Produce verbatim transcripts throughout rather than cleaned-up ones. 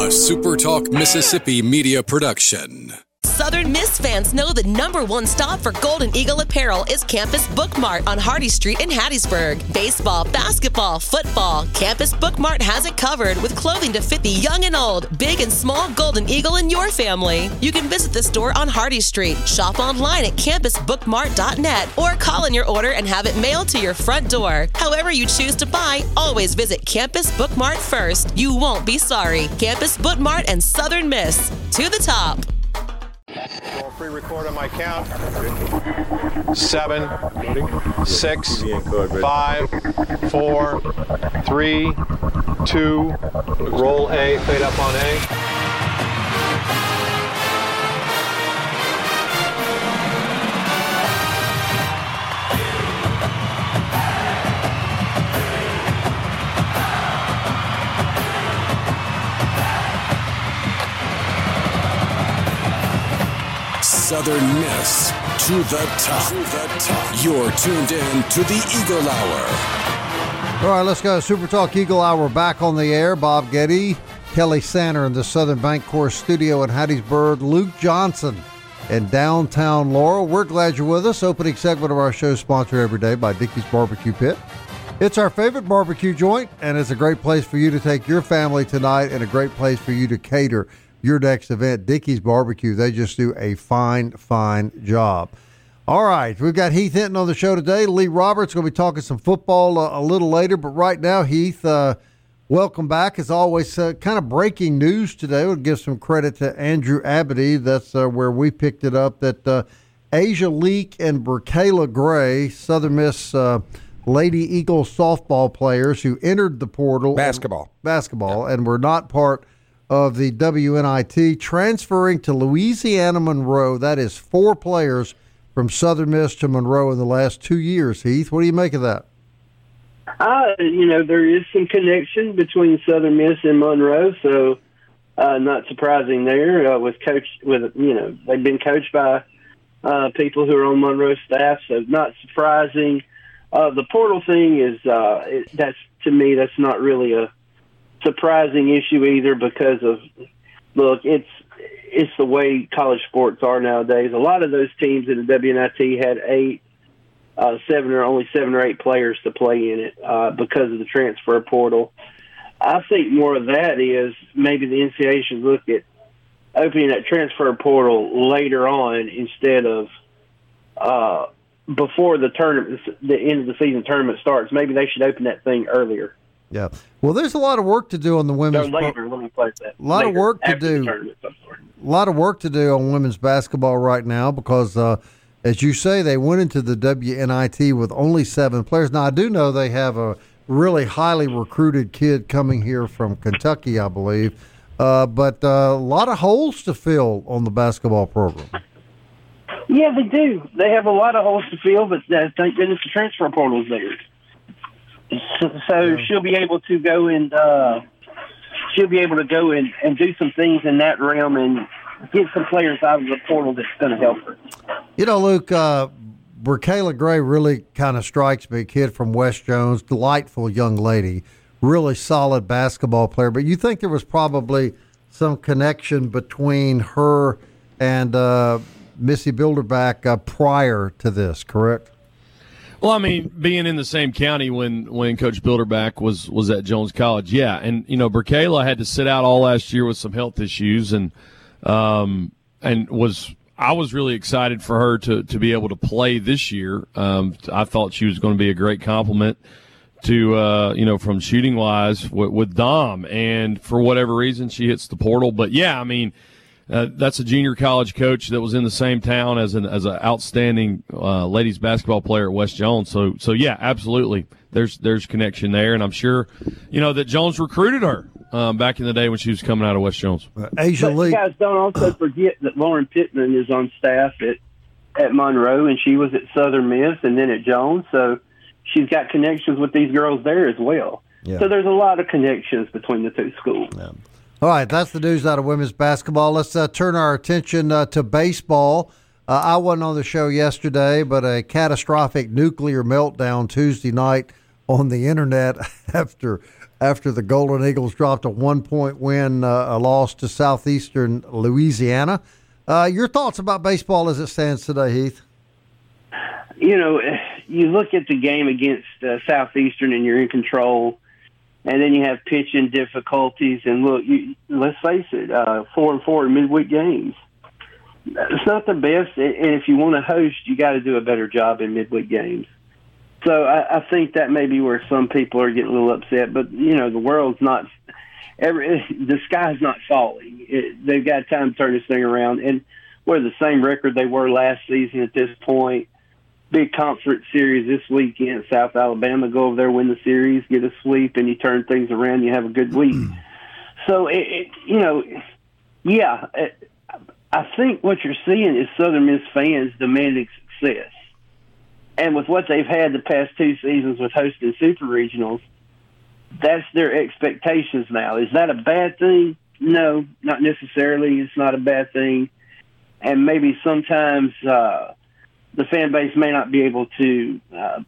a Super Talk Mississippi media production. Southern Miss fans know the number one stop for Golden Eagle apparel is Campus Book Mart on Hardy Street in Hattiesburg. Baseball, basketball, football, Campus Book Mart has it covered with clothing to fit the young and old, big and small Golden Eagle in your family. You can visit the store on Hardy Street, shop online at campus book mart dot net, or call in your order and have it mailed to your front door. However you choose to buy, always visit Campus Book Mart first. You won't be sorry. Campus Book Mart and Southern Miss. To the top. I'll pre-record on my count. Seven, six, five, four, three, two, roll A, fade up on A. Southern Miss to the top. To the top. You're tuned in to the Eagle Hour. All right, let's go. Super Talk Eagle Hour back on the air. Bob Getty, Kelly Sander in the Southern Bancorp studio in Hattiesburg. Luke Johnson in downtown Laurel. We're glad you're with us. Opening segment of our show sponsored every day by Dickey's Barbecue Pit. It's our favorite barbecue joint, and it's a great place for you to take your family tonight and a great place for you to cater your next event. Dickey's Barbecue, they just do a fine, fine job. All right, we've got Heath Hinton on the show today. Lee Roberts going to be talking some football uh, a little later, but right now, Heath, uh, welcome back. As always, uh, kind of breaking news today. We'll give some credit to Andrew Abity. That's uh, where we picked it up, that uh, Asia Leak and Bracayla Gray, Southern Miss uh, Lady Eagles softball players who entered the portal. Basketball. And, basketball, and were not part of the W N I T, transferring to Louisiana Monroe. That is four players from Southern Miss to Monroe in the last two years. Heath, what do you make of that? Uh, you know, there is some connection between Southern Miss and Monroe, so uh, not surprising there. Uh, with coach, with you know, they've been coached by uh, people who are on Monroe staff, so not surprising. Uh, the portal thing is uh, it, that's to me that's not really a surprising issue either, because of look, it's it's the way college sports are nowadays. A lot of those teams in the W N I T had eight, uh, seven or only seven or eight players to play in it uh, because of the transfer portal. I think more of that is maybe the N C double A should look at opening that transfer portal later on instead of uh, before the tournament, the end of the season tournament starts. Maybe they should open that thing earlier. Yeah. Well, there's a lot of work to do on the women's. No, later. Let me place that. A lot later, of work to do. A lot of work to do on women's basketball right now because, uh, as you say, they went into the W N I T with only seven players. Now, I do know they have a really highly recruited kid coming here from Kentucky, I believe, uh, but uh, a lot of holes to fill on the basketball program. Yeah, they do. They have a lot of holes to fill, but uh, thank goodness the transfer portal is there. So, so yeah. she'll be able to go and uh, she'll be able to go and, and do some things in that realm and get some players out of the portal that's going to help her. You know, Luke, uh, Bracayla Gray really kind of strikes me. Kid from West Jones, delightful young lady, really solid basketball player. But you think there was probably some connection between her and uh, Missy Bilderback uh, prior to this, correct? Well, I mean, being in the same county when, when Coach Bilderback was, was at Jones College, yeah. And, you know, Bracayla had to sit out all last year with some health issues, and um, and was I was really excited for her to, to be able to play this year. Um, I thought she was going to be a great compliment to, uh, you know, from shooting-wise with, with Dom. And for whatever reason, she hits the portal. But, yeah, I mean, Uh, that's a junior college coach that was in the same town as an as an outstanding uh, ladies basketball player at West Jones. So so yeah, absolutely. There's there's connection there, and I'm sure, you know, that Jones recruited her um, back in the day when she was coming out of West Jones. Uh, Asia but League. You guys don't also forget that Lauren Pittman is on staff at at Monroe, and she was at Southern Miss and then at Jones. So she's got connections with these girls there as well. Yeah. So there's a lot of connections between the two schools. Yeah. All right, that's the news out of women's basketball. Let's uh, turn our attention uh, to baseball. Uh, I wasn't on the show yesterday, but a catastrophic nuclear meltdown Tuesday night on the internet after after the Golden Eagles dropped a one-point win, uh, a loss to Southeastern Louisiana. Uh, your thoughts about baseball as it stands today, Heath? You know, you look at the game against uh, Southeastern and you're in control, and then you have pitching difficulties. And look, you, let's face it, uh, four and four in midweek games. It's not the best, and if you want to host, you got to do a better job in midweek games. So I, I think that may be where some people are getting a little upset. But you know, the world's not every the sky's not falling. It, they've got time to turn this thing around, and we're the same record they were last season at this point. Big conference series this weekend, South Alabama. Go over there, win the series, get a sweep, and you turn things around. You have a good week. So it, it, you know, yeah. It, I think what you're seeing is Southern Miss fans demanding success. And with what they've had the past two seasons with hosting super regionals, that's their expectations now. Is that a bad thing? No, not necessarily. It's not a bad thing. And maybe sometimes uh, the fan base may not be able to uh,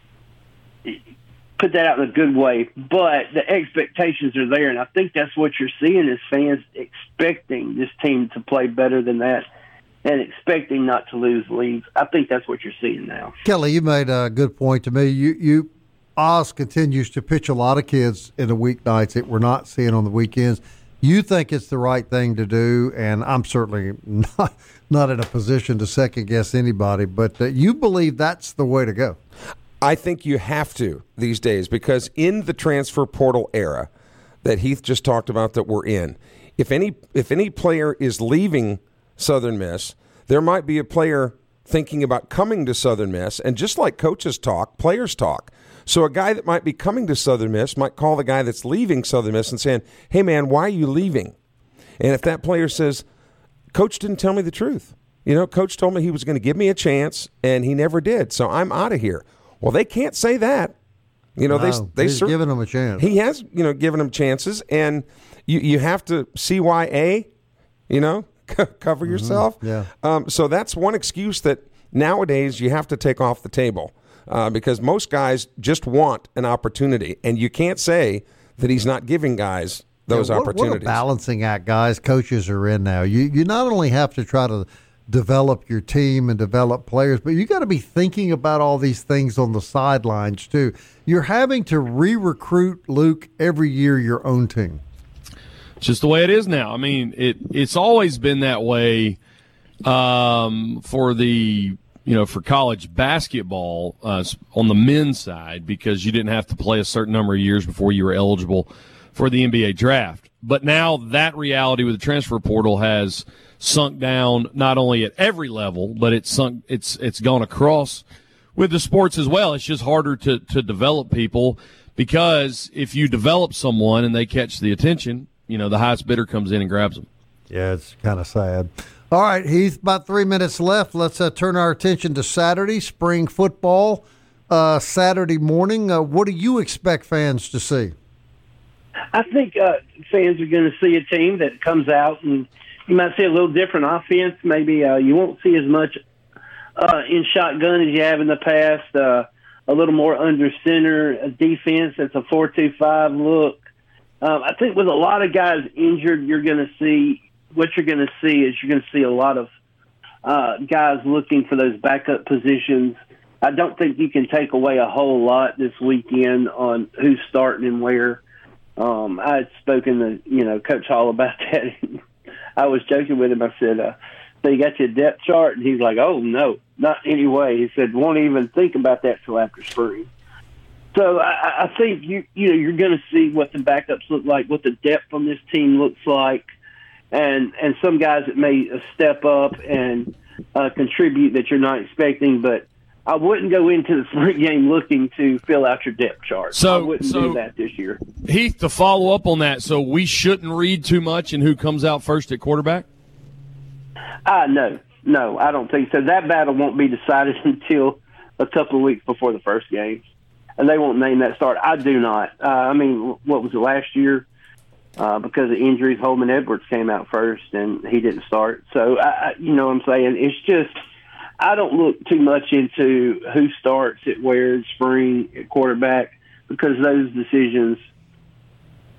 put that out in a good way, but the expectations are there, and I think that's what you're seeing is fans expecting this team to play better than that and expecting not to lose leads. I think that's what you're seeing now. Kelly, you made a good point to me. You, you Oz continues to pitch a lot of kids in the weeknights that we're not seeing on the weekends. You think it's the right thing to do, and I'm certainly not, not in a position to second-guess anybody, but uh, you believe that's the way to go. I think you have to these days because in the transfer portal era that Heath just talked about that we're in, if any if any player is leaving Southern Miss, there might be a player thinking about coming to Southern Miss, and just like coaches talk, players talk. So a guy that might be coming to Southern Miss might call the guy that's leaving Southern Miss and saying, hey, man, why are you leaving? And if that player says, Coach didn't tell me the truth. You know, Coach told me he was going to give me a chance, and he never did, so I'm out of here. Well, they can't say that. You know, no, they they he's giving them a chance. He has, you know, given them chances, and you you have to C Y A, you know, cover yourself. Mm-hmm. Yeah. Um, so that's one excuse that nowadays you have to take off the table uh, because most guys just want an opportunity, and you can't say that he's not giving guys those yeah, what, opportunities. What a balancing act guys, coaches are in now. You you not only have to try to develop your team and develop players, but you got to be thinking about all these things on the sidelines too. You're having to re-recruit, Luke, every year your own team. It's just the way it is now. I mean, it it's always been that way um, for the you know for college basketball uh, on the men's side because you didn't have to play a certain number of years before you were eligible for the N B A draft. But now that reality with the transfer portal has sunk down not only at every level, but it's sunk it's it's gone across with the sports as well. It's just harder to, to develop people because if you develop someone and they catch the attention, you know, the highest bidder comes in and grabs them. Yeah, it's kind of sad. All right, Heath, about three minutes left. Let's uh, turn our attention to Saturday, spring football, uh, Saturday morning. Uh, what do you expect fans to see? I think uh, fans are going to see a team that comes out and you might see a little different offense. Maybe uh, you won't see as much uh, in shotgun as you have in the past. Uh, a little more under center a defense. That's a four two five look. Um, I think with a lot of guys injured, you're going to see what you're going to see is you're going to see a lot of uh, guys looking for those backup positions. I don't think you can take away a whole lot this weekend on who's starting and where. Um, I had spoken to you know Coach Hall about that. I was joking with him. I said, uh, so you got your depth chart? And he's like, oh, no, not anyway. He said, won't even think about that till after spring. So I, I think you, you know, you're going to see what the backups look like, what the depth on this team looks like, and, and some guys that may step up and uh, contribute that you're not expecting. But I wouldn't go into the spring game looking to fill out your depth chart. So, I wouldn't so, do that this year. Heath, to follow up on that, so we shouldn't read too much in who comes out first at quarterback? Uh, no, no, I don't think so. That battle won't be decided until a couple of weeks before the first game, and they won't name that start. I do not. Uh, I mean, what was it last year? Uh, because of injuries, Holman Edwards came out first, and he didn't start. So, I, I, you know what I'm saying? It's just I don't look too much into who starts at where in spring at quarterback because those decisions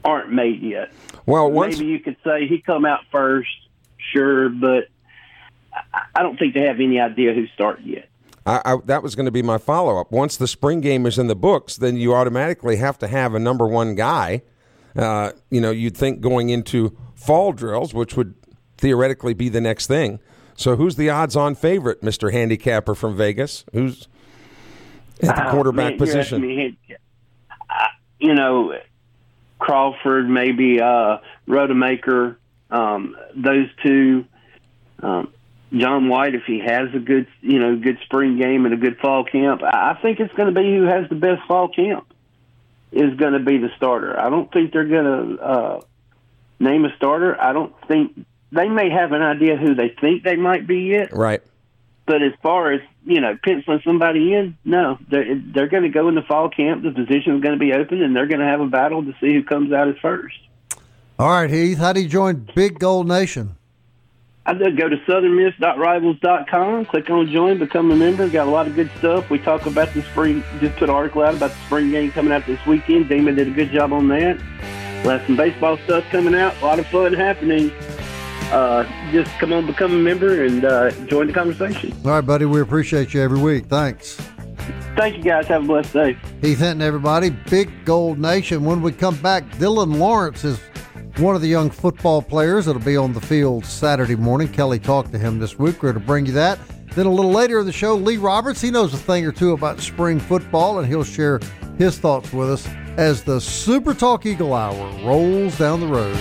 aren't made yet. Well, once maybe you could say he come out first, sure, but I don't think they have any idea who's starting yet. I, I, that was going to be my follow-up. Once the spring game is in the books, then you automatically have to have a number one guy. Uh, you know, you'd think going into fall drills, which would theoretically be the next thing. So who's the odds-on favorite, Mister Handicapper from Vegas? Who's at the quarterback uh, man, position? Me, uh, you know, Crawford, maybe uh, Rodemaker, um, those two. Um, John White, if he has a good, you know, good spring game and a good fall camp, I think it's going to be who has the best fall camp is going to be the starter. I don't think they're going to uh, name a starter. I don't think they may have an idea who they think they might be yet. Right. But as far as, you know, penciling somebody in, no, they're, they're going to go in the fall camp. The position is going to be open, and they're going to have a battle to see who comes out as first. All right, Heath, how do you join Big Gold Nation? I did go to southern miss dot rivals dot com, click on join, become a member. Got a lot of good stuff. We talk about the spring, just put an article out about the spring game coming out this weekend. Damon did a good job on that. We'll have some baseball stuff coming out. A lot of fun happening. Uh, just come on, become a member, and uh, join the conversation. All right, buddy. We appreciate you every week. Thanks. Thank you, guys. Have a blessed day. Heath Hinton, everybody. Big Gold Nation. When we come back, Dylan Lawrence is one of the young football players that'll be on the field Saturday morning. Kelly talked to him this week. We're going to bring you that. Then a little later in the show, Lee Roberts. He knows a thing or two about spring football, and he'll share his thoughts with us as the Super Talk Eagle Hour rolls down the road.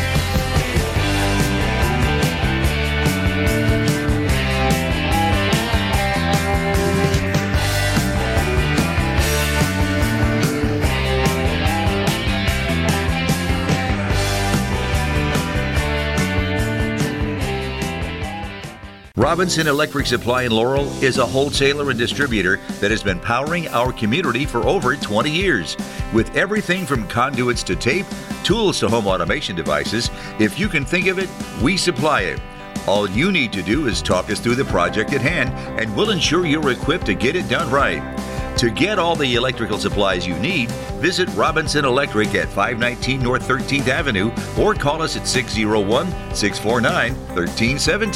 Robinson Electric Supply in Laurel is a wholesaler and distributor that has been powering our community for over twenty years. With everything from conduits to tape, tools to home automation devices, if you can think of it, we supply it. All you need to do is talk us through the project at hand, and we'll ensure you're equipped to get it done right. To get all the electrical supplies you need, visit Robinson Electric at five nineteen North thirteenth Avenue or call us at six oh one, six four nine, one three one seven.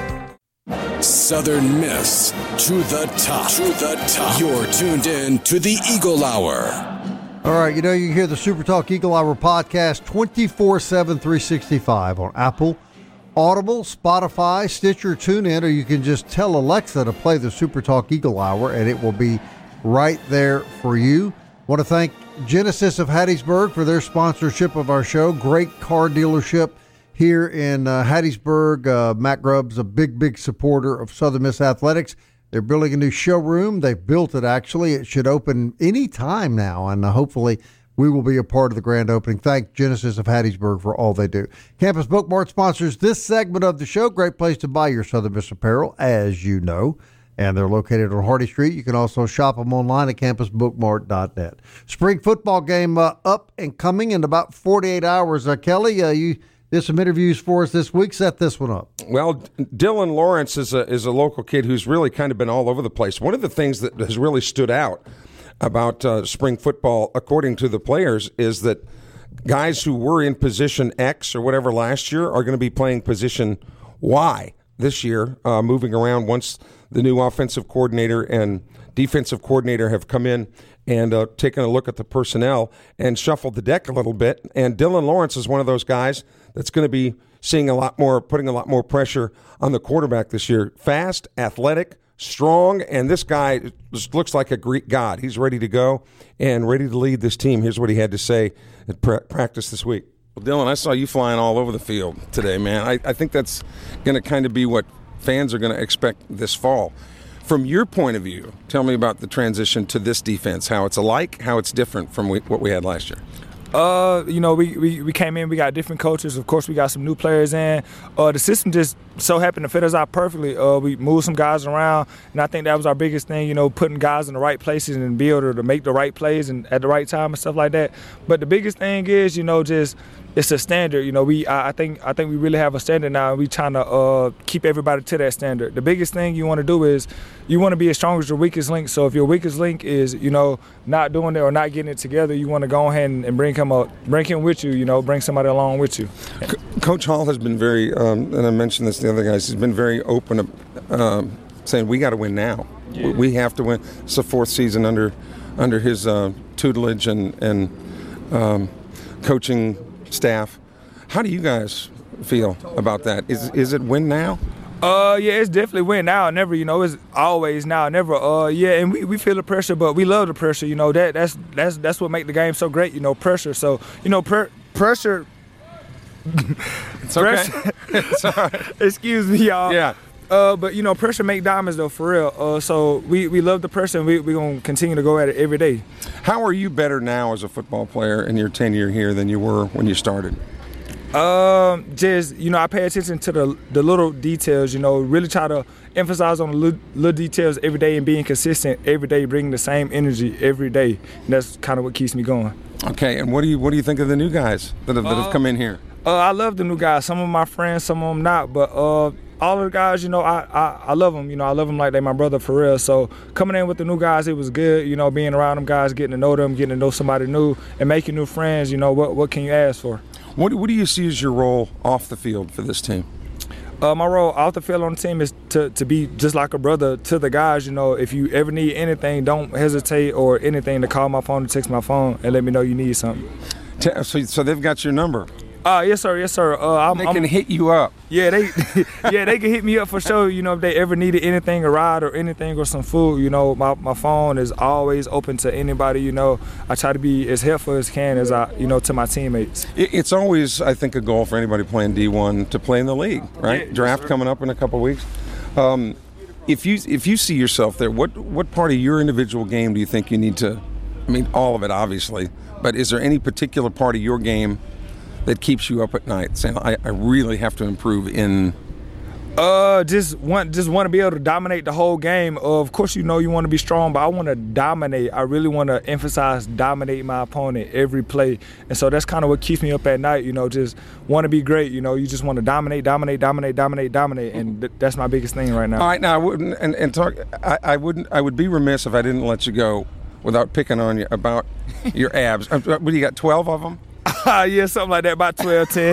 Southern Miss to the top. To the top. You're tuned in to the Eagle Hour. All right, you know, you can hear the Super Talk Eagle Hour podcast twenty-four seven, three sixty-five on Apple, Audible, Spotify, Stitcher, TuneIn, or you can just tell Alexa to play the Super Talk Eagle Hour, and it will be right there for you. Want to thank Genesis of Hattiesburg for their sponsorship of our show. Great car dealership here in uh, Hattiesburg. Uh, Matt Grubb's a big, big supporter of Southern Miss Athletics. They're building a new showroom. They've built it, actually. It should open any time now, and uh, hopefully we will be a part of the grand opening. Thank Genesis of Hattiesburg for all they do. Campus Book Mart sponsors this segment of the show. Great place to buy your Southern Miss apparel, as you know, and they're located on Hardy Street. You can also shop them online at campus book mart dot net. Spring football game uh, up and coming in about forty-eight hours. Uh, Kelly, uh, you did some interviews for us this week. Set this one up. Well, Dylan Lawrence is a is a local kid who's really kind of been all over the place. One of the things that has really stood out about uh, spring football, according to the players, is that guys who were in position X or whatever last year are going to be playing position Y this year, uh, moving around once the new offensive coordinator and defensive coordinator have come in and uh, taken a look at the personnel and shuffled the deck a little bit. And Dylan Lawrence is one of those guys that's going to be seeing a lot more, putting a lot more pressure on the quarterback this year. Fast, athletic, strong, and this guy just looks like a Greek god. He's ready to go and ready to lead this team. Here's what he had to say at pra- practice this week. Well, Dylan, I saw you flying all over the field today, man. I, I think that's going to kind of be what fans are going to expect this fall. From your point of view, tell me about the transition to this defense, how it's alike, how it's different from we, what we had last year. Uh, you know, we, we, we came in, we got different coaches. Of course, we got some new players in. Uh, the system just so happened to fit us out perfectly. Uh, we moved some guys around, and I think that was our biggest thing, you know, putting guys in the right places and be able to make the right plays and at the right time and stuff like that. But the biggest thing is, you know, just it's a standard. You know, we I, I think I think we really have a standard now, and we trying to uh, keep everybody to that standard. The biggest thing you want to do is you want to be as strong as your weakest link. So if your weakest link is, you know, not doing it or not getting it together, you want to go ahead and, and bring him up, bring him with you. You know, bring somebody along with you. C- Coach Hall has been very, um, and I mentioned this to the other guys. He's been very open, um, saying we got to win now. Yeah. We have to win. It's the fourth season under under his uh, tutelage and and um, coaching staff. How do you guys feel about that? Is is it win now? Uh, yeah, it's definitely win now or never. You know, it's always now or never. Uh, yeah, and we, we feel the pressure, but we love the pressure. You know, that that's that's that's what makes the game so great. You know, pressure. So you know, per- pressure. It's okay. Pressure. It's all right. Excuse me, y'all. Yeah. Uh, but you know, pressure make diamonds though, for real. Uh, so we, we love the pressure, and we we gonna continue to go at it every day. How are you better now as a football player in your tenure here than you were when you started? Um, just you know, I pay attention to the the little details. You know, really try to emphasize on the little, little details every day and being consistent every day, bringing the same energy every day. And that's kind of what keeps me going. Okay, and what do you what do you think of the new guys that have, that have come in here? Uh, I love the new guys. Some of my friends, some of them not, but uh. all of the guys, you know, I, I, I love them. You know, I love them like they my brother for real. So coming in with the new guys, it was good. You know, being around them guys, getting to know them, getting to know somebody new, and making new friends. You know, what what can you ask for? What What do you see as your role off the field for this team? Uh, my role off the field on the team is to, to be just like a brother to the guys. You know, if you ever need anything, don't hesitate or anything to call my phone or text my phone and let me know you need something. So, so they've got your number. Uh, yes, sir. Yes, sir. Uh, I'm, they can I'm, hit you up. Yeah, they, yeah, they can hit me up for sure. You know, if they ever needed anything, a ride or anything or some food, you know, my, my phone is always open to anybody. You know, I try to be as helpful as can as I, you know, to my teammates. It's always, I think, a goal for anybody playing D one to play in the league, right? Yeah, Draft yes, coming up in a couple of weeks. Um, if you if you see yourself there, what what part of your individual game do you think you need to? I mean, all of it, obviously, but is there any particular part of your game that keeps you up at night, saying, I, I really have to improve in? Uh, just want just want to be able to dominate the whole game. Uh, of course, you know you want to be strong, but I want to dominate. I really want to emphasize dominate my opponent every play, and so that's kind of what keeps me up at night. You know, just want to be great. You know, you just want to dominate, dominate, dominate, dominate, dominate, and th- that's my biggest thing right now. All right, now I wouldn't and, and talk. I, I wouldn't. I would be remiss if I didn't let you go without picking on you about your abs. What do you got? Twelve of them? Yeah, something like that, about twelve, ten.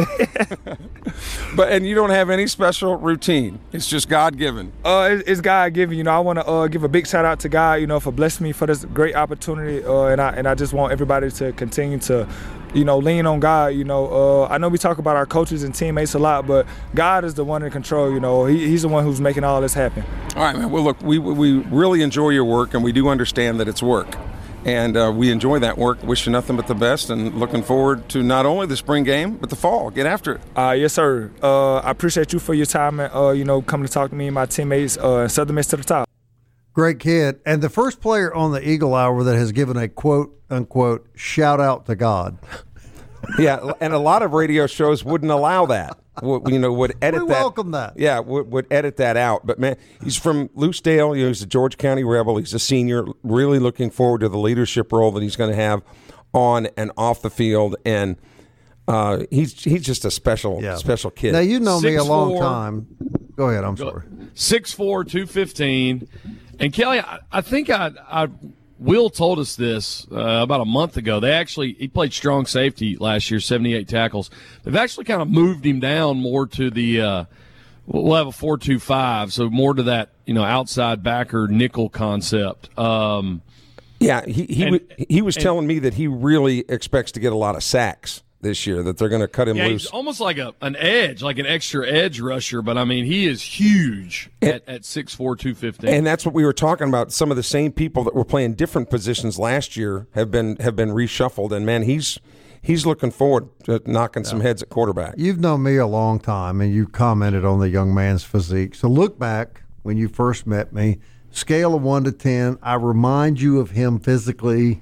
But and you don't have any special routine. It's just God-given. Uh, it, it's God-given. You know, I want to uh, give a big shout out to God. You know, for blessing me for this great opportunity. Uh, and I and I just want everybody to continue to, you know, lean on God. You know, uh, I know we talk about our coaches and teammates a lot, but God is the one in control. You know, he, He's the one who's making all this happen. All right, man. Well, look, we we really enjoy your work, and we do understand that it's work. And uh, we enjoy that work. Wish you nothing but the best, and looking forward to not only the spring game but the fall. Get after it. Uh, yes, sir. Uh, I appreciate you for your time and uh, you know, coming to talk to me and my teammates. Uh, Southern Miss to the top. Great kid, and the first player on the Eagle Hour that has given a quote unquote shout out to God. Yeah, and a lot of radio shows wouldn't allow that. Would, you know, would edit we that. welcome that. Yeah, would, would edit that out. But man, he's from Loosedale. You know, he's a George County Rebel. He's a senior. Really looking forward to the leadership role that he's going to have on and off the field. And uh, he's he's just a special yeah. special kid. Now you know Six, me a long four, time. Go ahead. I'm go, sorry. six four, two fifteen. And Kelly, I, I think I. I Will told us this uh, about a month ago. They actually he played strong safety last year, seventy-eight tackles. They've actually kind of moved him down more to the uh, we'll have a four two five, so more to that, you know, outside backer nickel concept. Um, yeah, he he, and, w- he was and, telling me that he really expects to get a lot of sacks this year, that they're going to cut him yeah, loose. He's almost like a an edge, like an extra edge rusher, but I mean, he is huge and, at, at six four, two fifteen. And that's what we were talking about. Some of the same people that were playing different positions last year have been have been reshuffled, and man, he's he's looking forward to knocking yeah. some heads at quarterback. You've known me a long time, and you commented on the young man's physique. So look back when you first met me, scale of one to ten, I remind you of him physically.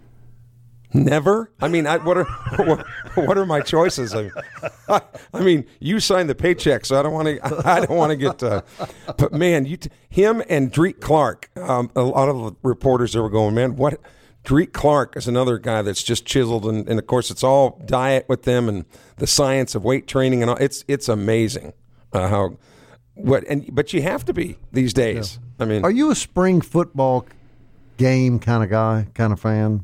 Never. I mean, I, what are what, what are my choices? I, I, I mean, you signed the paycheck, so I don't want to. I don't want to get. Uh, but man, you, him and Drake Clark. Um, a lot of the reporters that were going, man, what Dreek Clark is another guy that's just chiseled, and, and of course it's all diet with them and the science of weight training and all. It's it's amazing uh, how what and but you have to be these days. Yeah. I mean, are you a spring football game kind of guy, kind of fan?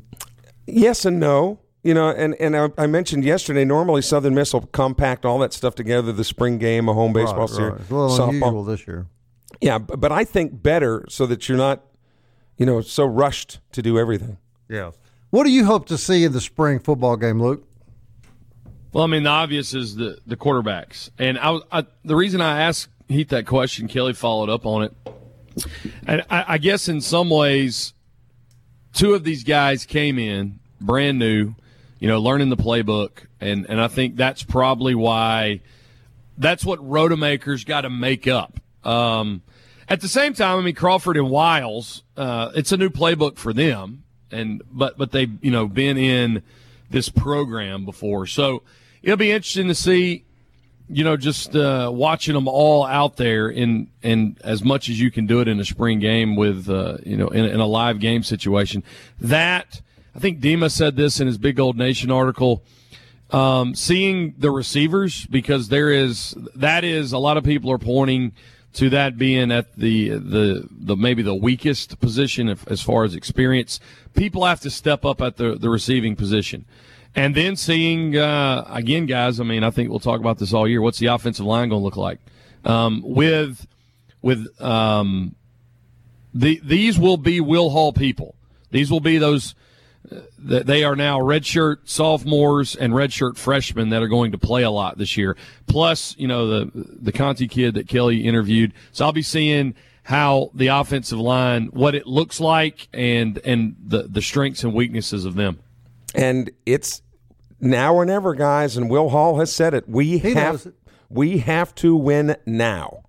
Yes and no. You know, and, and I, I mentioned yesterday, normally Southern Miss will compact all that stuff together, the spring game, a home baseball right, series. Right. It's a little softball. unusual this year. Yeah, but, but I think better so that you're not, you know, so rushed to do everything. Yeah. What do you hope to see in the spring football game, Luke? Well, I mean, the obvious is the, the quarterbacks. And I, I the reason I asked Heath that question, Kelly followed up on it. And I, I guess in some ways, two of these guys came in brand new, you know, learning the playbook, and, and I think that's probably why that's what Rodemaker's got to make up. Um, at the same time, I mean, Crawford and Wiles, uh, it's a new playbook for them, and but but they've, you know, been in this program before. So it'll be interesting to see, you know, just uh, watching them all out there in, in as much as you can do it in a spring game with, uh, you know, in, in a live game situation. That – I think Dima said this in his Big Gold Nation article, um, seeing the receivers, because there is that is a lot of people are pointing to that being at the the, the maybe the weakest position if, as far as experience. People have to step up at the, the receiving position. And then seeing, uh, again, guys, I mean, I think we'll talk about this all year. What's the offensive line going to look like? Um, with with um, the these will be Will Hall people. These will be those – they are now redshirt sophomores and redshirt freshmen that are going to play a lot this year. Plus, you know, the the Conti kid that Kelly interviewed. So I'll be seeing how the offensive line, what it looks like, and and the, the strengths and weaknesses of them. And it's now or never, guys. And Will Hall has said it. We he have it. we have to win now.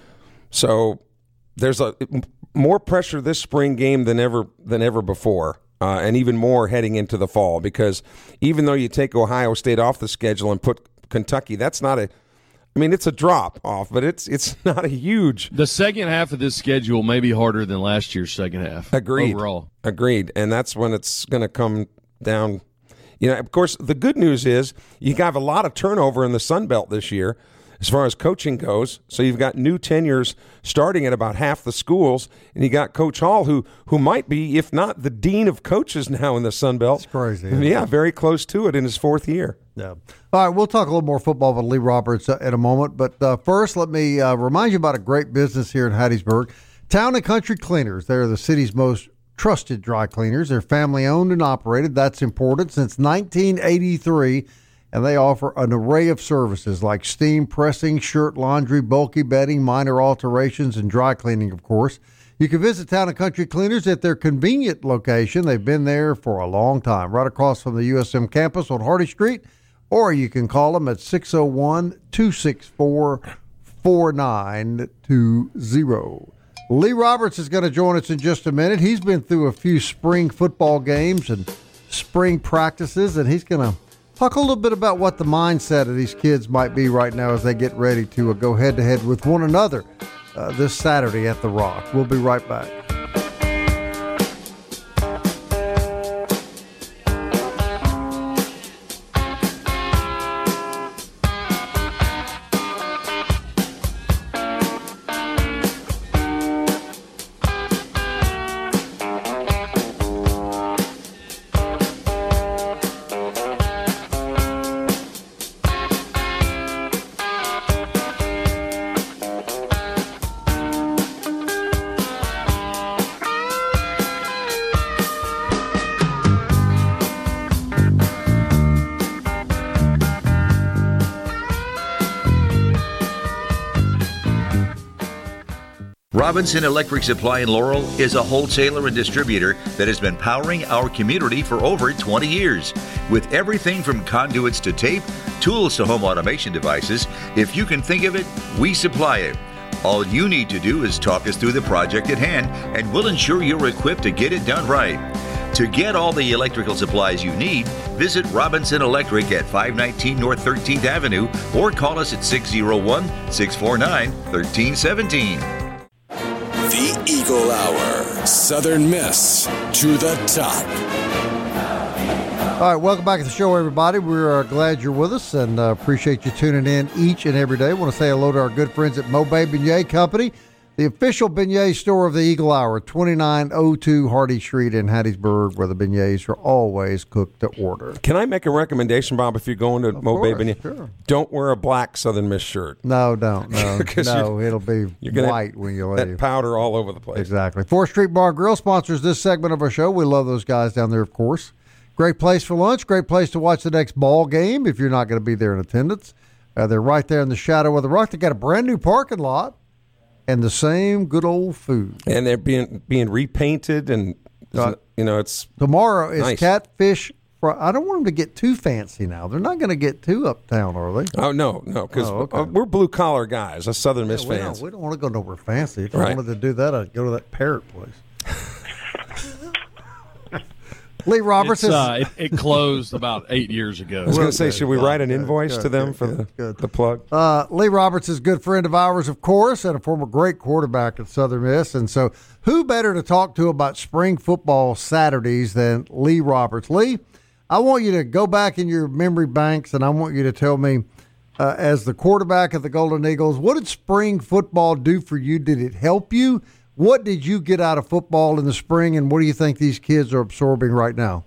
So there's a more pressure this spring game than ever than ever before. Uh, and even more heading into the fall, because even though you take Ohio State off the schedule and put Kentucky, that's not a – I mean, it's a drop off, but it's it's not a huge – The second half of this schedule may be harder than last year's second half. Agreed. Overall. Agreed. And that's when it's going to come down. You know, of course, the good news is you have a lot of turnover in the Sun Belt this year as far as coaching goes. So you've got new tenures starting at about half the schools, and you got Coach Hall, who who might be, if not the dean of coaches now in the Sun Belt. It's crazy. Yeah, very close to it in his fourth year. Yeah. All right, we'll talk a little more football with Lee Roberts uh, in a moment. But uh, first, let me uh, remind you about a great business here in Hattiesburg. Town and Country Cleaners. They're the city's most trusted dry cleaners. They're family-owned and operated. That's important since nineteen eighty-three. And they offer an array of services like steam pressing, shirt laundry, bulky bedding, minor alterations, and dry cleaning, of course. You can visit Town and Country Cleaners at their convenient location. They've been there for a long time, right across from the U S M campus on Hardy Street, or you can call them at six oh one, two six four, four nine two zero. Lee Roberts is going to join us in just a minute. He's been through a few spring football games and spring practices, and he's going to talk a little bit about what the mindset of these kids might be right now as they get ready to uh, go head-to-head with one another uh, this Saturday at The Rock. We'll be right back. Robinson Electric Supply in Laurel is a wholesaler and distributor that has been powering our community for over twenty years. With everything from conduits to tape, tools to home automation devices, if you can think of it, we supply it. All you need to do is talk us through the project at hand, and we'll ensure you're equipped to get it done right. To get all the electrical supplies you need, visit Robinson Electric at five nineteen North thirteenth Avenue or call us at six oh one, six four nine, one three one seven. The Eagle Hour. Southern Miss to the top. All right, welcome back to the show, everybody. We're uh, glad you're with us and uh, appreciate you tuning in each and every day. I want to say hello to our good friends at Mobay Beignet Company, the official beignet store of the Eagle Hour, twenty-nine oh two Hardy Street in Hattiesburg, where the beignets are always cooked to order. Can I make a recommendation, Bob, if you're going to Mobay Beignet? Sure. Don't wear a black Southern Miss shirt. No, don't. No, no you, it'll be you're gonna white when you leave. That powder all over the place. Exactly. fourth Street Bar and Grill sponsors this segment of our show. We love those guys down there, of course. Great place for lunch, great place to watch the next ball game if you're not going to be there in attendance. Uh, they're right there in the shadow of the rock. They got a brand new parking lot and the same good old food. And they're being being repainted, and uh, you know it's tomorrow is nice. Catfish. Fr- I don't want them to get too fancy now. They're not going to get too uptown, are they? Oh no, no, because oh, okay. we're blue collar guys, us Southern Miss yeah, we fans. Don't, we don't want to go nowhere fancy. If right. I wanted to do that, I'd go to that Parrot place. Lee Roberts is, uh, it, it closed about eight years ago. I was going to say, should we write an good, invoice good, to them good, for good, the, good. the plug? Uh, Lee Roberts is a good friend of ours, of course, and a former great quarterback at Southern Miss. And so who better to talk to about spring football Saturdays than Lee Roberts? Lee, I want you to go back in your memory banks, and I want you to tell me, uh, as the quarterback of the Golden Eagles, what did spring football do for you? Did it help you? What did you get out of football in the spring, and what do you think these kids are absorbing right now?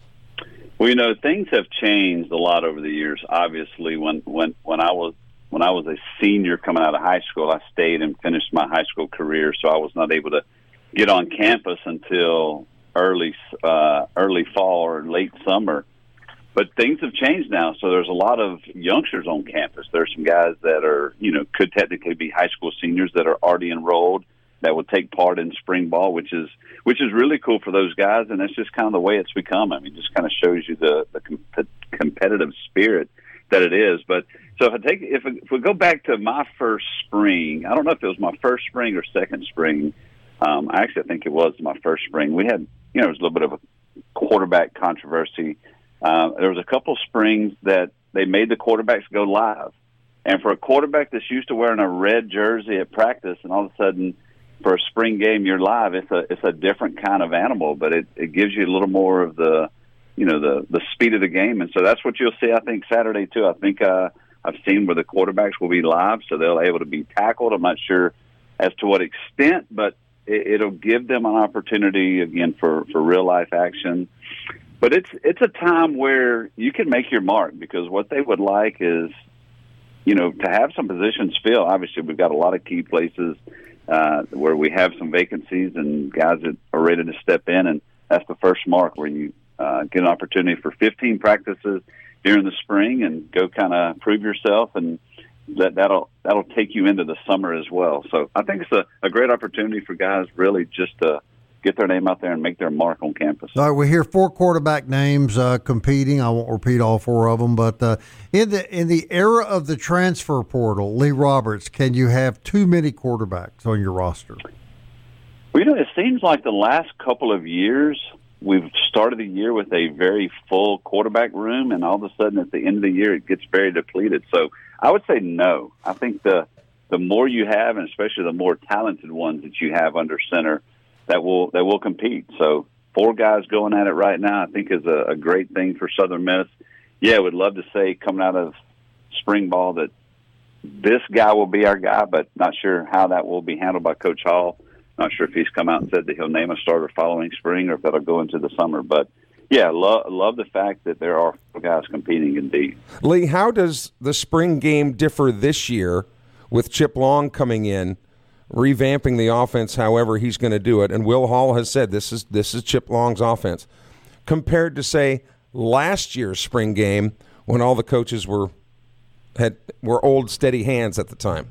Well, you know, things have changed a lot over the years. Obviously, when when when I was when I was a senior coming out of high school, I stayed and finished my high school career, so I was not able to get on campus until early uh, early fall or late summer. But things have changed now, so there's a lot of youngsters on campus. There's some guys that are, you know, could technically be high school seniors that are already enrolled that will take part in spring ball, which is which is really cool for those guys, and that's just kind of the way it's become. I mean, it just kind of shows you the, the com- competitive spirit that it is. But so if I take if, if we go back to my first spring, I don't know if it was my first spring or second spring. Um, I actually think it was my first spring. We had, you know, it was a little bit of a quarterback controversy. Uh, there was a couple springs that they made the quarterbacks go live, and for a quarterback that's used to wearing a red jersey at practice, and all of a sudden for a spring game you're live, it's a it's a different kind of animal, but it, it gives you a little more of the, you know, the the speed of the game. And so that's what you'll see, I think, Saturday too. I think uh, I've seen where the quarterbacks will be live, so they'll be able to be tackled. I'm not sure as to what extent, but it, it'll give them an opportunity again for, for real life action. But it's it's a time where you can make your mark, because what they would like is, you know, to have some positions filled. Obviously, we've got a lot of key places Uh, where we have some vacancies and guys that are ready to step in, and that's the first mark, where you uh, get an opportunity for fifteen practices during the spring and go kind of prove yourself, and that, that'll that'll take you into the summer as well. So I think it's a, a great opportunity for guys really just to get their name out there and make their mark on campus. All right, we hear four quarterback names uh, competing. I won't repeat all four of them, but uh, in the in the era of the transfer portal, Lee Roberts, can you have too many quarterbacks on your roster? Well, you know, it seems like the last couple of years we've started the year with a very full quarterback room, and all of a sudden at the end of the year it gets very depleted. So I would say no. I think the the more you have, and especially the more talented ones that you have under center, that will that will compete. So four guys going at it right now, I think, is a, a great thing for Southern Miss. Yeah, I would love to say coming out of spring ball that this guy will be our guy, but not sure how that will be handled by Coach Hall. Not sure if he's come out and said that he'll name a starter following spring, or if that'll go into the summer. But yeah, love love the fact that there are four guys competing indeed. Lee, how does the spring game differ this year with Chip Long coming in, revamping the offense however he's going to do it? And Will Hall has said this is this is Chip Long's offense, compared to, say, last year's spring game when all the coaches were had were old steady hands at the time.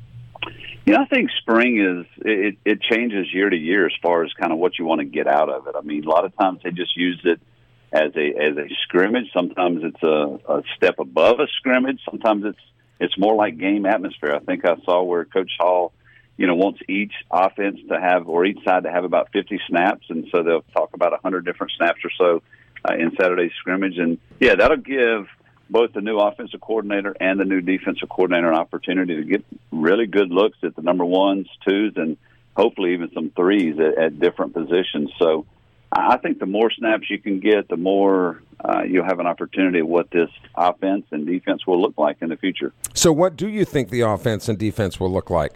Yeah, I think spring is it, it changes year to year as far as kind of what you want to get out of it. I mean, a lot of times they just use it as a as a scrimmage. Sometimes it's a, a step above a scrimmage. Sometimes it's it's more like game atmosphere. I think I saw where Coach Hall, you know, wants each offense to have, or each side to have, about fifty snaps, and so they'll talk about one hundred different snaps or so uh, in Saturday's scrimmage. And yeah, that'll give both the new offensive coordinator and the new defensive coordinator an opportunity to get really good looks at the number ones, twos, and hopefully even some threes at, at different positions. So I think the more snaps you can get, the more uh, you'll have an opportunity of what this offense and defense will look like in the future. So what do you think the offense and defense will look like?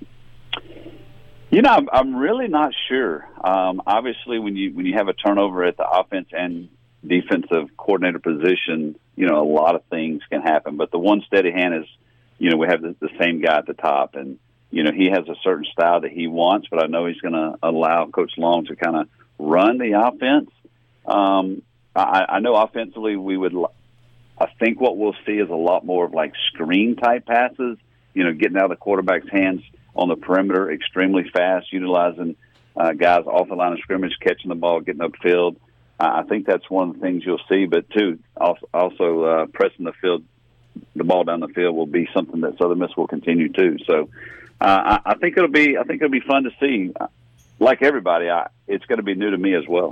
You know, I'm, I'm really not sure. Um, obviously, when you when you have a turnover at the offense and defensive coordinator position, you know, a lot of things can happen. But the one steady hand is, you know, we have the, the same guy at the top. And, you know, he has a certain style that he wants, but I know he's going to allow Coach Long to kind of run the offense. Um, I, I know offensively we would – I think what we'll see is a lot more of like screen-type passes, you know, getting out of the quarterback's hands on the perimeter extremely fast, utilizing uh, guys off the line of scrimmage, catching the ball, getting upfield. I think that's one of the things you'll see. But, too, also, also uh, pressing the field, the ball down the field will be something that Southern Miss will continue, too. So uh, I, I think it'll be I think it'll be fun to see. Like everybody, I, it's going to be new to me as well.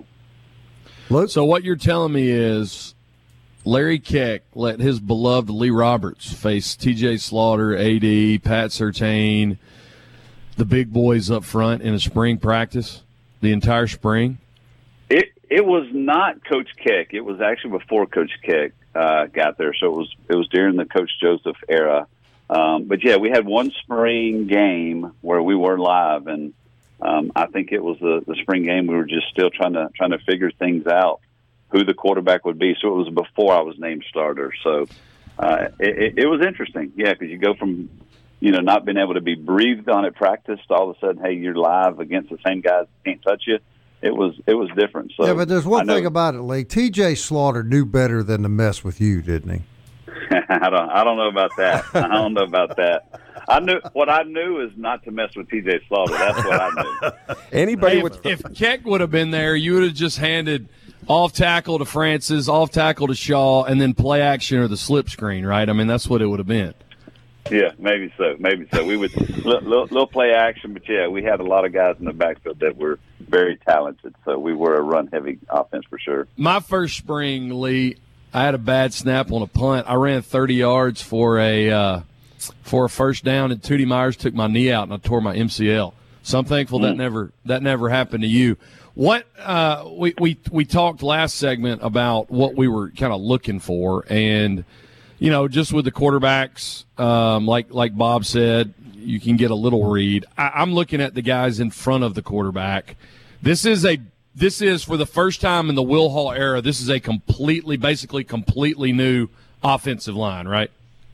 So what you're telling me is Larry Keck let his beloved Lee Roberts face T J Slaughter, A D, Pat Surtain, the big boys up front in a spring practice, the entire spring? It it was not Coach Keck. It was actually before Coach Keck uh, got there. So it was it was during the Coach Joseph era. Um, but, yeah, we had one spring game where we were live, and um, I think it was the, the spring game. We were just still trying to trying to figure things out, who the quarterback would be. So it was before I was named starter. So uh, it, it, it was interesting, yeah, because you go from, you know, not being able to be breathed on at practice to all of a sudden, hey, you're live against the same guys that can't touch you. It was it was different. So yeah, but there's one thing about it, Lee. T J Slaughter knew better than to mess with you, didn't he? I don't I don't know about that. I don't know about that. I knew what I knew is not to mess with T J Slaughter. That's what I knew. Anybody hey, with if, if Keck would have been there, you would have just handed off tackle to Francis, off tackle to Shaw, and then play action or the slip screen, right? I mean, that's what it would have been. Yeah, maybe so. Maybe so. We would little, little play action, but yeah, we had a lot of guys in the backfield that were very talented. So we were a run-heavy offense for sure. My first spring, Lee, I had a bad snap on a punt. I ran thirty yards for a uh, for a first down, and Tootie Myers took my knee out, and I tore my M C L. So I'm thankful mm. that never that never happened to you. What uh, we we we talked last segment about what we were kind of looking for, and you know, just with the quarterbacks, um, like like Bob said, you can get a little read. I, I'm looking at the guys in front of the quarterback. This is a this is for the first time in the Will Hall era. This is a completely, basically, completely new offensive line, right?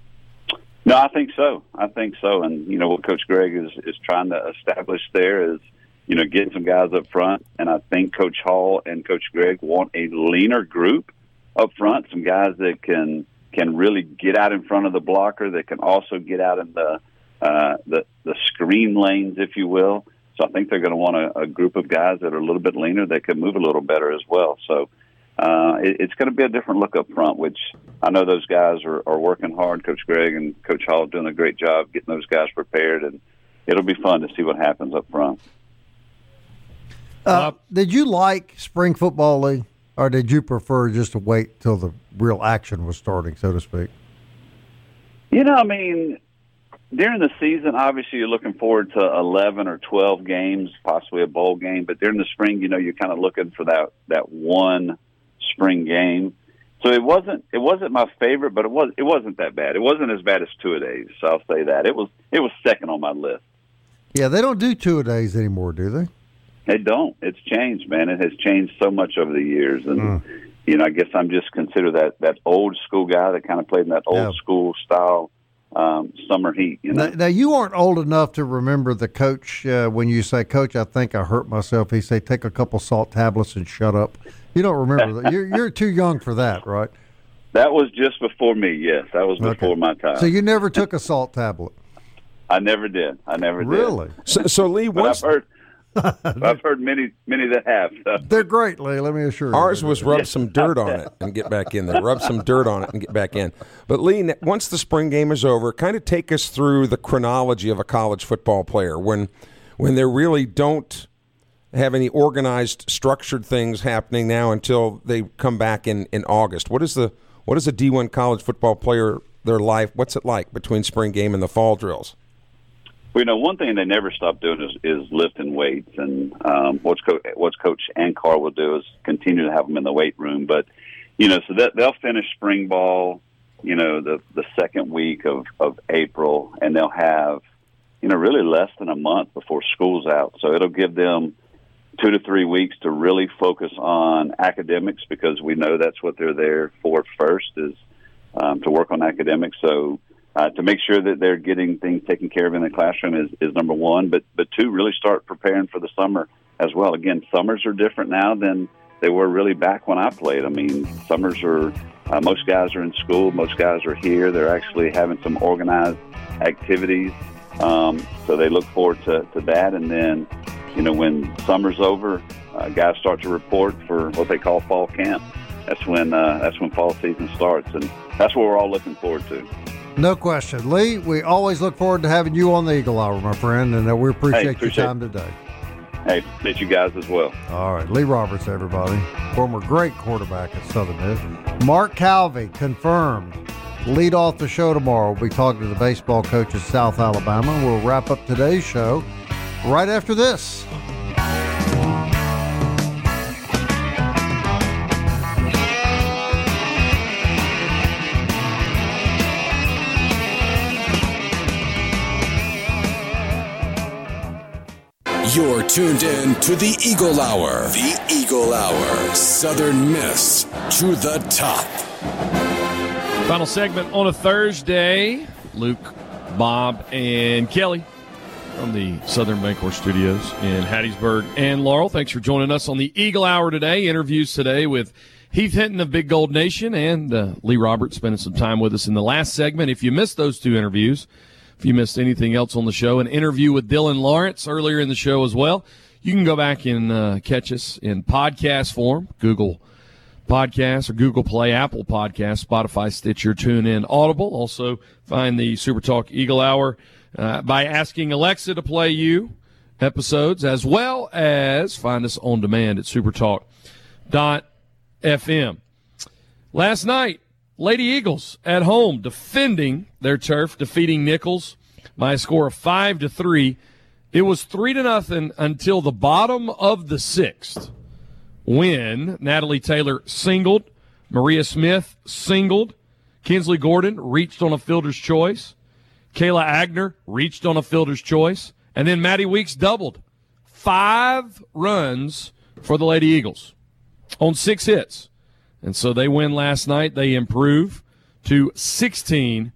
No, I think so. I think so. And you know what Coach Greg is is trying to establish there is, you know, getting some guys up front. And I think Coach Hall and Coach Greg want a leaner group up front, some guys that can. can really get out in front of the blocker, that can also get out in the uh, the, the screen lanes, if you will. So I think they're going to want a, a group of guys that are a little bit leaner that can move a little better as well. So uh, it, it's going to be a different look up front, which I know those guys are, are working hard. Coach Greg and Coach Hall are doing a great job getting those guys prepared, and it'll be fun to see what happens up front. Uh, did you like spring football, Lee? Or did you prefer just to wait till the real action was starting, so to speak? You know, I mean, during the season, obviously you're looking forward to eleven or twelve games, possibly a bowl game. But during the spring, you know, you're kind of looking for that, that one spring game. So it wasn't it wasn't my favorite, but it was it wasn't that bad. It wasn't as bad as two-a-days, so I'll say that. It was it was second on my list. Yeah, they don't do two-a-days anymore, do they? They don't. It's changed, man. It has changed so much over the years. And, mm. you know, I guess I'm just considered that, that old school guy that kind of played in that old yeah. school style um, summer heat. You know? Now, now, you aren't old enough to remember the coach uh, when you say, Coach, I think I hurt myself. He say, take a couple salt tablets and shut up. You don't remember that. You're, you're too young for that, right? That was just before me, yes. That was before okay. my time. So you never took a salt tablet? I never did. I never really? did. Really? So, so Lee, once... I've heard, I've heard many, many that have. So. They're great, Lee. Let me assure you. Ours was rub some dirt on it and get back in there. Rub some dirt on it and get back in. But Lee, once the spring game is over, kind of take us through the chronology of a college football player when, when they really don't have any organized, structured things happening now until they come back in, in August. What is the what is a D one college football player their life? What's it like between spring game and the fall drills? We know one thing they never stop doing is, is lifting weights, and um, what's Co- what's Coach Ankar will do is continue to have them in the weight room. But you know, so that they'll finish spring ball, you know, the the second week of, of April, and they'll have, you know, really less than a month before school's out. So it'll give them two to three weeks to really focus on academics, because we know that's what they're there for first, is um, to work on academics. So. Uh, to make sure that they're getting things taken care of in the classroom is, is number one, but but two, really start preparing for the summer as well. Again, summers are different now than they were really back when I played. I mean, summers are, uh, most guys are in school, most guys are here. They're actually having some organized activities, um, so they look forward to, to that. And then, you know, when summer's over, uh, guys start to report for what they call fall camp. That's when uh, that's when fall season starts, and that's what we're all looking forward to. No question. Lee, we always look forward to having you on the Eagle Hour, my friend, and uh, we appreciate, hey, appreciate your time today. Hey, meet you guys as well. All right. Lee Roberts, everybody. Former great quarterback at Southern Miss. Mark Calvey, confirmed. Lead off the show tomorrow. We'll be talking to the baseball coach at South Alabama. We'll wrap up today's show right after this. You're tuned in to the Eagle Hour. The Eagle Hour. Southern Miss to the top. Final segment on a Thursday. Luke, Bob, and Kelly from the Southern Bancorp Studios in Hattiesburg and Laurel. Thanks for joining us on the Eagle Hour today. Interviews today with Heath Hinton of Big Gold Nation and uh, Lee Roberts spending some time with us in the last segment. If you missed those two interviews, if you missed anything else on the show, an interview with Dylan Lawrence earlier in the show as well, you can go back and uh, catch us in podcast form, Google Podcasts or Google Play, Apple Podcasts, Spotify, Stitcher, TuneIn, Audible. Also find the Super Talk Eagle Hour uh, by asking Alexa to play you episodes, as well as find us on demand at supertalk dot f m. Last night, Lady Eagles at home defending their turf, defeating Nichols by a score of five to three. It was three to nothing until the bottom of the sixth, when Natalie Taylor singled, Maria Smith singled, Kinsley Gordon reached on a fielder's choice, Kayla Agner reached on a fielder's choice, and then Maddie Weeks doubled. Five runs for the Lady Eagles on six hits. And so they win last night. They improve to sixteen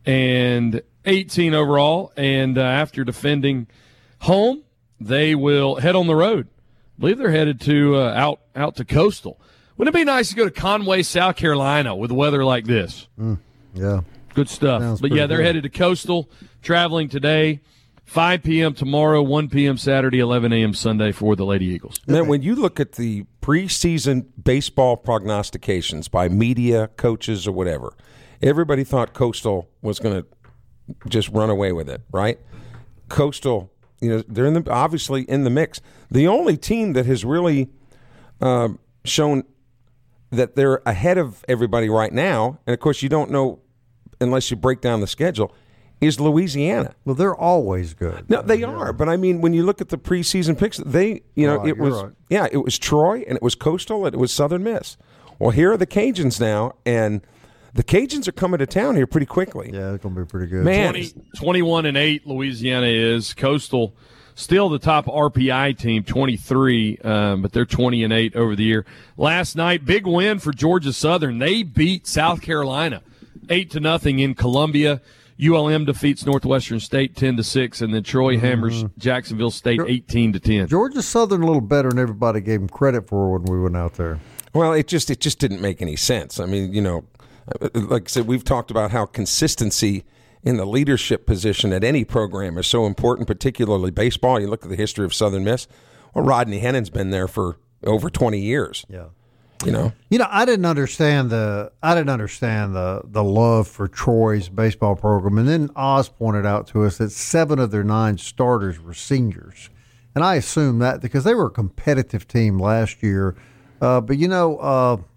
and eighteen overall. And uh, after defending home, they will head on the road. I believe they're headed to uh, out out to Coastal. Wouldn't it be nice to go to Conway, South Carolina with weather like this? Mm, yeah. Good stuff. Sounds but, yeah, they're good. headed to Coastal, traveling today, five p.m. tomorrow, one p.m. Saturday, eleven a.m. Sunday for the Lady Eagles. Man, when you look at the preseason baseball prognostications by media, coaches, or whatever, everybody thought Coastal was going to just run away with it, right? Coastal, you know, they're in the, obviously in the mix. The only team that has really uh, shown that they're ahead of everybody right now, and of course you don't know unless you break down the schedule, is Louisiana. Well, they're always good. No, they are. But, I mean, when you look at the preseason picks, they, you know, Right, it you're was, right. yeah, it was Troy, and it was Coastal, and it was Southern Miss. Well, here are the Cajuns now, and the Cajuns are coming to town here pretty quickly. Yeah, it's going to be pretty good. Man, twenty, twenty-one and eight, Louisiana is. Coastal still the top R P I team, twenty-three, um, but they're twenty and eight over the year. Last night, big win for Georgia Southern. They beat South Carolina eight to nothing in Columbia. U L M defeats Northwestern State ten to six, and then Troy hammers Jacksonville State eighteen to ten. Georgia Southern a little better than everybody gave them credit for when we went out there. Well, it just it just didn't make any sense. I mean, you know, like I said, we've talked about how consistency in the leadership position at any program is so important, particularly baseball. You look at the history of Southern Miss. Well, Rodney Hennon's been there for over twenty years. Yeah. You know, you know, I didn't understand the I didn't understand the the love for Troy's baseball program, and then Oz pointed out to us that seven of their nine starters were seniors, and I assume that because they were a competitive team last year. Uh, but you know, uh,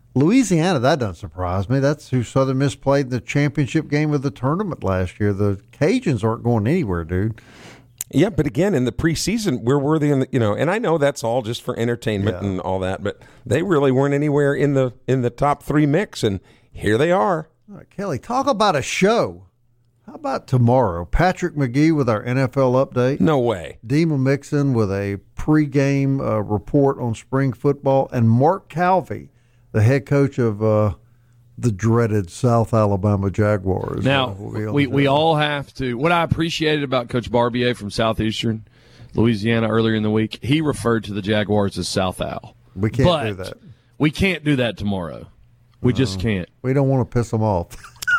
Louisiana, that doesn't surprise me. That's who Southern Miss played in the championship game of the tournament last year. The Cajuns aren't going anywhere, dude. Yeah, but again, in the preseason, where were they in the, you know, and I know that's all just for entertainment yeah. and all that, but they really weren't anywhere in the in the top three mix, and here they are. All right, Kelly, talk about a show. How about tomorrow? Patrick McGee with our N F L update. No way. Dima Mixon with a pregame uh, report on spring football, and Mark Calvey, the head coach of uh, the dreaded South Alabama Jaguars. Now, uh, we'll we, we all have to – what I appreciated about Coach Barbier from Southeastern Louisiana earlier in the week, he referred to the Jaguars as South Al. We can't but do that. We can't do that tomorrow. We uh, just can't. We don't want to piss them off.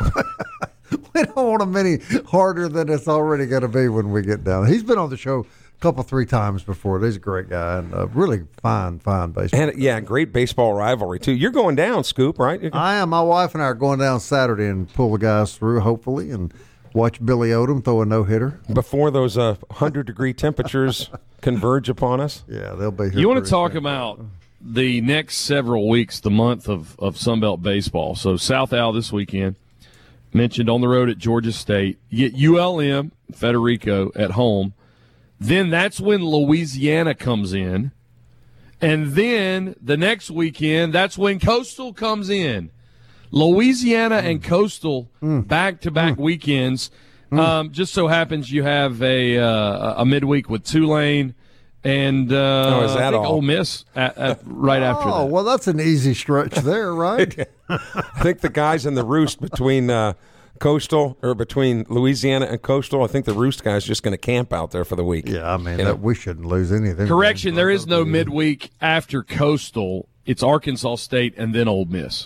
We don't want them any harder than it's already going to be when we get down. He's been on the show a couple, three times before. He's a great guy and a really fine, fine baseball. And yeah, great baseball rivalry too. You're going down, Scoop, right? I am. My wife and I are going down Saturday and pull the guys through, hopefully, and watch Billy Odom throw a no hitter before those uh, hundred degree temperatures converge upon us. Yeah, they'll be here. You want to talk about the next several weeks, the month of of Sunbelt baseball? So South Al this weekend. Mentioned on the road at Georgia State. You get U L M, Federico, at home. Then that's when Louisiana comes in. And then the next weekend, that's when Coastal comes in. Louisiana mm. and Coastal mm. back-to-back mm. weekends. Mm. Um, just so happens you have a uh, a midweek with Tulane and uh, oh, is that I think all? Ole Miss at, at, right oh, after that. Oh, well, that's an easy stretch there, right? I think the guys in the roost between uh, Coastal or between Louisiana and Coastal, I think the roost guys just going to camp out there for the week. Yeah, I mean, you that, know? we shouldn't lose anything. Correction, there is no midweek after Coastal. It's Arkansas State and then Ole Miss.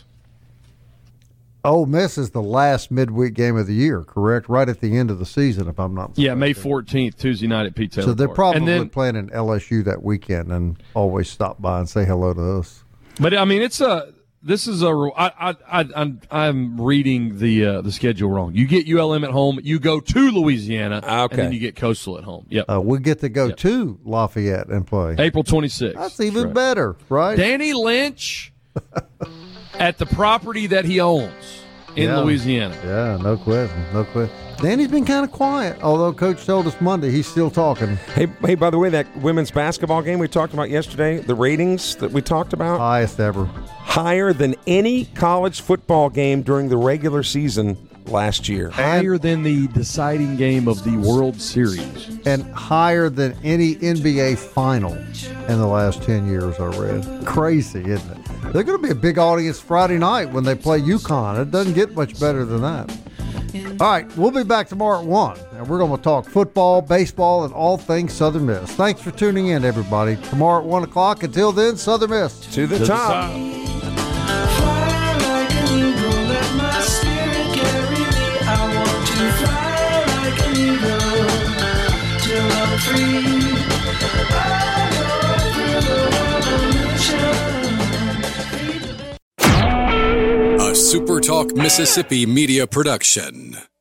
Ole Miss is the last midweek game of the year, correct? Right at the end of the season, if I'm not mistaken. Yeah, May fourteenth, Tuesday night at Pete Taylor So they're Park. probably and then, playing in L S U that weekend and always stop by and say hello to us. But, I mean, it's a – this is a – I, I, I, I'm, I'm reading the uh, the schedule wrong. You get U L M at home. You go to Louisiana, okay. and then you get Coastal at home. Yep. Uh, we get to go yep. to Lafayette and play. April twenty-sixth. That's even That's right. better, right? Danny Lynch at the property that he owns. In yeah. Louisiana. Yeah, no question, no question. Danny's been kind of quiet, although Coach told us Monday he's still talking. Hey, hey! By the way, that women's basketball game we talked about yesterday, the ratings that we talked about, highest ever, higher than any college football game during the regular season last year. Higher than the deciding game of the World Series. And higher than any N B A final in the last ten years, I read. Crazy, isn't it? They're going to be a big audience Friday night when they play UConn. It doesn't get much better than that. All right, we'll be back tomorrow at one, and we're going to talk football, baseball, and all things Southern Miss. Thanks for tuning in, everybody. Tomorrow at one o'clock. Until then, Southern Miss. To the to top. The top. A SuperTalk Mississippi media production.